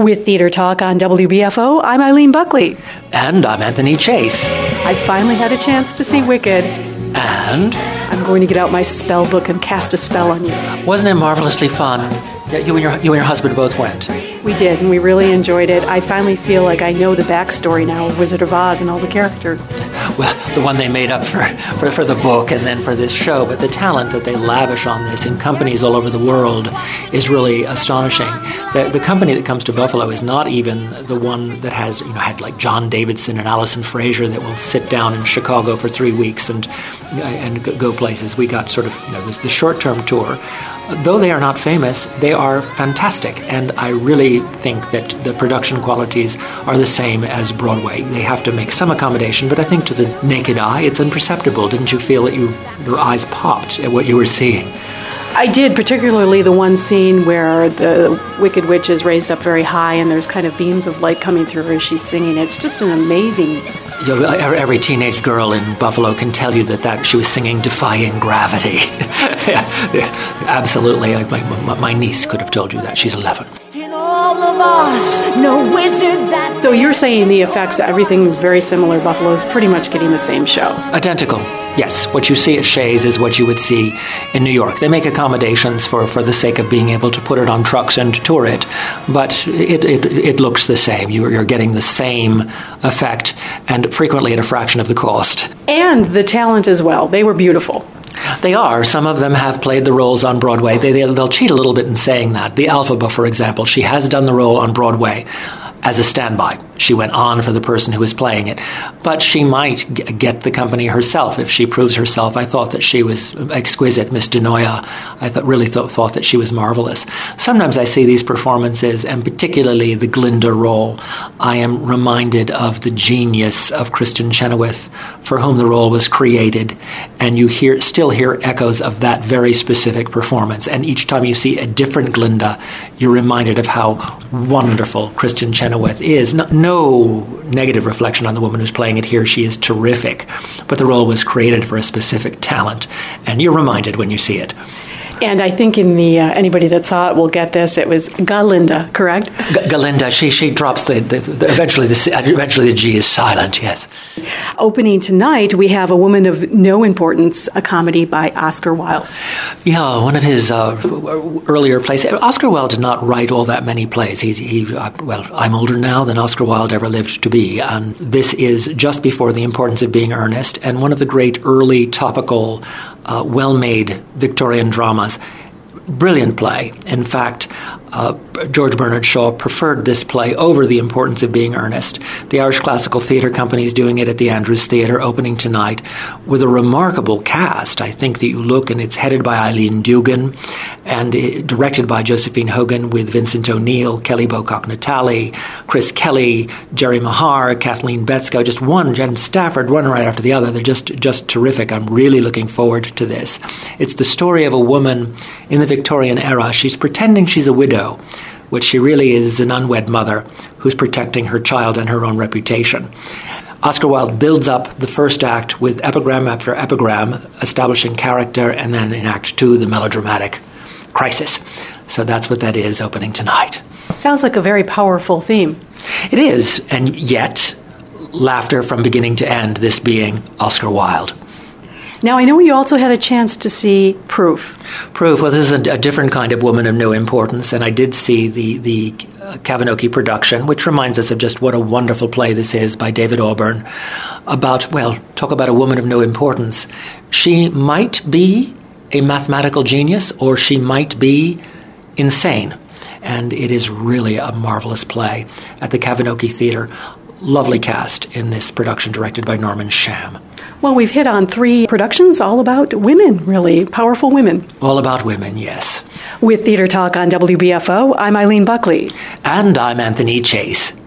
With Theater Talk on WBFO, I'm Eileen Buckley. And I'm Anthony Chase. I finally had a chance to see Wicked. And? I'm going to get out my spell book and cast a spell on you. Wasn't it marvelously fun? You and your husband both went. We did, and we really enjoyed it. I finally feel like I know the backstory now of Wizard of Oz and all the characters. Well, the one they made up for the book and then for this show, but the talent that they lavish on this in companies all over the world is really astonishing. The company that comes to Buffalo is not even the one that has, had like John Davidson and Allison Fraser that will sit down in Chicago for 3 weeks and go places. We got sort of the short-term tour. Though they are not famous, they are fantastic, and I really think that the production qualities are the same as Broadway. They have to make some accommodation, but I think to the naked eye, it's imperceptible. Didn't you feel that your eyes popped at what you were seeing? I did, particularly the one scene where the Wicked Witch is raised up very high and there's kind of beams of light coming through her as she's singing. It's just an amazing... Every teenage girl in Buffalo can tell you that she was singing Defying Gravity. yeah, absolutely. My niece could have told you that. She's 11. In all of us, no wizard that... So you're saying the effects, everything's very similar. Buffalo's pretty much getting the same show. Identical. Yes, what you see at Shays is what you would see in New York. They make accommodations for the sake of being able to put it on trucks and tour it, but it looks the same. You're getting the same effect, and frequently at a fraction of the cost. And the talent as well. They were beautiful. They are. Some of them have played the roles on Broadway. They'll cheat a little bit in saying that. The Elphaba, for example, she has done the role on Broadway as a standby. She went on for the person who was playing it. But she might get the company herself if she proves herself. I thought that she was exquisite, Miss DeNoia. I really thought that she was marvelous. Sometimes I see these performances, and particularly the Glinda role, I am reminded of the genius of Kristin Chenoweth, for whom the role was created. And you still hear echoes of that very specific performance. And each time you see a different Glinda, you're reminded of how wonderful Kristin Chenoweth is. No negative reflection on the woman who's playing it here. She is terrific. But the role was created for a specific talent, and you're reminded when you see it. And I think in the anybody that saw it will get this. It was Galinda, correct? Galinda. She drops eventually the G is silent. Yes. Opening tonight, we have A Woman of No Importance, a comedy by Oscar Wilde. Yeah, one of his earlier plays. Oscar Wilde did not write all that many plays. I'm older now than Oscar Wilde ever lived to be, and this is just before The Importance of Being Earnest, and one of the great early topical, well-made Victorian dramas. Brilliant play. In fact, George Bernard Shaw preferred this play over The Importance of Being Earnest. The Irish Classical Theatre Company is doing it at the Andrews Theatre, opening tonight, with a remarkable cast. I think that you look, and it's headed by Eileen Dugan, and directed by Josephine Hogan, with Vincent O'Neill, Kelly Bocock-Natali, Chris Kelly, Jerry Mahar, Kathleen Betsko, just one, Jen Stafford, one right after the other. They're just terrific. I'm really looking forward to this. It's the story of a woman in the Victorian era. She's pretending she's a widow. What she really is an unwed mother who's protecting her child and her own reputation. Oscar Wilde builds up the first act with epigram after epigram, establishing character, and then in Act 2, the melodramatic crisis. So that's what that is, opening tonight. Sounds like a very powerful theme. It is, and yet, laughter from beginning to end, this being Oscar Wilde. Now, I know you also had a chance to see Proof. Proof, well, this is a different kind of Woman of No Importance, and I did see the Kavinoky production, which reminds us of just what a wonderful play this is by David Auburn, talk about a woman of no importance. She might be a mathematical genius, or she might be insane, and it is really a marvelous play at the Kavinoky Theatre. Lovely cast in this production, directed by Norman Sham. Well, we've hit on 3 productions all about women, really, powerful women. All about women, yes. With Theater Talk on WBFO, I'm Eileen Buckley. And I'm Anthony Chase.